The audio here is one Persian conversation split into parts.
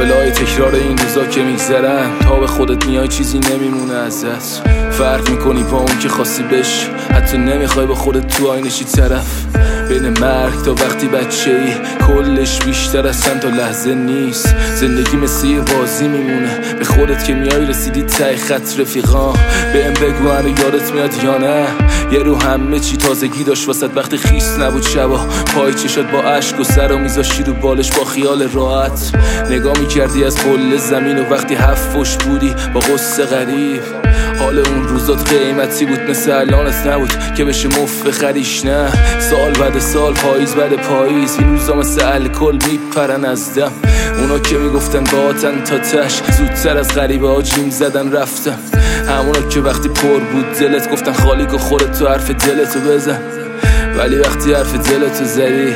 بلای تکرار این روزا که میگذرن، تا به خودت میای چیزی نمیمونه ازت. فرق میکنی با اون که خواستی بش، حتی نمیخوای با خودت تو آینشی طرف. بین مرگ تا وقتی بچه ای کلش بیشتر از چند تا لحظه نیست. زندگی مثل یه بازی میمونه، به خودت که میای رسیدی ته خط. رفیقان بهم بگو هنو یادت میاد یا نه؟ یه رو همه چی تازگی داشت واسد وقتی خیس نبود شبا. پای چشات با عشق و سر و میذاشی رو بالش با خیال راحت. نگاه میکردی از قله زمین و وقتی هفت فش بودی با قصه غریب. حال اون روزات قیمتی بود مثل الانت نبود که بشه مفت بخریش. نه سال بعد سال، پاییز بعد پاییز، این روزا مثل الکل میپرن از دم. اونا که میگفتن باهاتن تا تش، زودتر از غریبه ها جیم زدن رفتم. همونا که وقتی پر بود دلت گفتن خالیک و خودت تو حرف دلتو بزن. ولی وقتی حرف دلتو زدی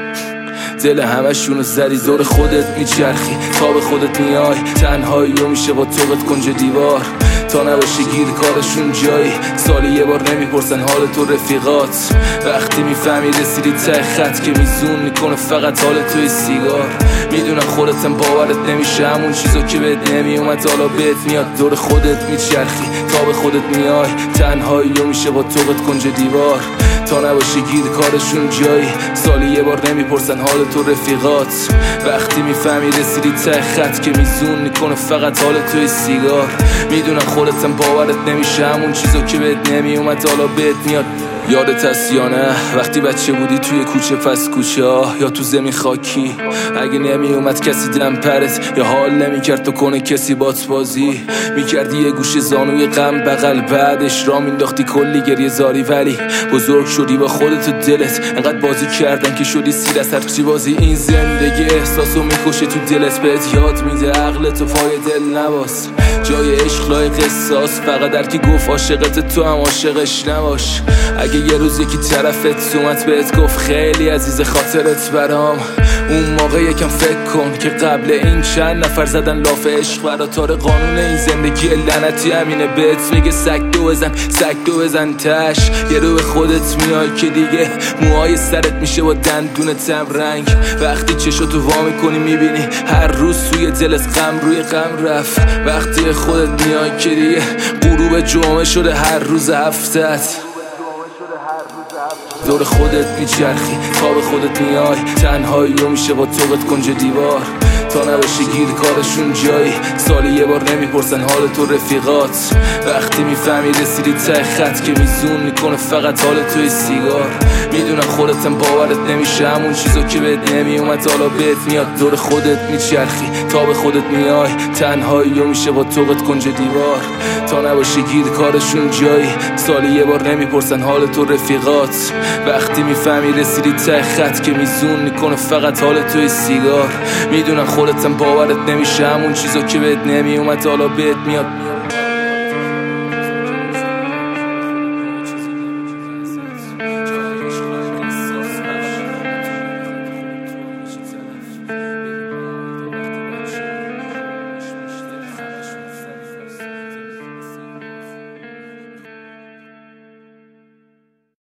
دل همشونو زدی. دور خودت میچرخی تا به خودت میای، تنهایی و میشه با توقت کنج دیوار. تا نباشه گیر کارشون جایی، سالی یه بار نمیپرسن حال تو رفیقات. وقتی میفهمی رسیدی ته خط که میزون میکنه فقط حال توی سیگار. میدونم خودتم باورت نمیشه، همون چیزا که بهت نمیومد حالا بهت میاد. دور خودت میچرخی تا به خودت میای، تنهایی و میشه با توقت کنج دیوار. تا نباشه گیر کارشون جایی، سالی یه بار نمیپرسن حال تو رفیقات. وقتی میفهمی رسیدی ته خط که میزون میکنه فقط حال توی سیگار. میدونم خودتم باورت نمیشه، همون چیزا که بهت نمیومد حالا بهت میاد. یادت هست یا نه وقتی بچه بودی توی کوچه پس کوچه ها یا تو زمین خاکی؟ اگه نمیومد کسی دم پرت یا حال نمیکرد تو کنه کسی بات بازی میکردی یه گوشه زانوی غم بغل، بعدش را مینداختی کلی گریه زاری. ولی بزرگ شدی با خودت و دلت، انقدر بازی کردن که شدی سیر از هرچی بازی. این زندگی احساسو میکشه تو دلت، بهت یاد میده عقلتو پای دل نباس. جای عشق لای قصاص، فقط در کی گفت عاشقت تو هم عاشقش نباش. اگه یه روز یکی طرفت اومد بهت گفت خیلی عزیز خاطرت برام، اون موقع یکم فکر کن که قبل این چند نفر زدن لاف عشق برا. تار قانون این زندگی لعنتی همینه، بهت میگه سگ دو بزن تش. یه رو به خودت میای که دیگه موهای سرت میشه با دندونتم رنگ. وقتی چشاتو وا میکنی میبینی هر روز توی دلت غم روی غم رفت. وقتی خودت میای که دیگه غروب جمعه شده هر روز هفتت. دور خودت میچرخی تا به خودت میای، تنهایی و میشه با توقت کنج دیوار. تا نباشه گیر کارشون جایی، سالی یه بار نمیپرسن حال تو رفیقات. وقتی میفهمی رسیدی ته خط که میزون میکنه فقط حال توی سیگار. میدونم خودتم باورت نمیشه، همون چیزا که بهت نمیومد حالا بهت میاد. دور خودت میچرخی تا به خودت میای، تنهایی و میشه با توقت کنج دیوار. تا نباشه گیر کارشون جایی، سالی یه بار نمیپرسن حال تو رفیقات. وقتی میفهمی رسیدی ته خط که میزون میکنه فقط حال توی سیگار. میدونم خودتم باورت نمیشه، همون چیزا که بهت نمیومد حالا بهت میاد.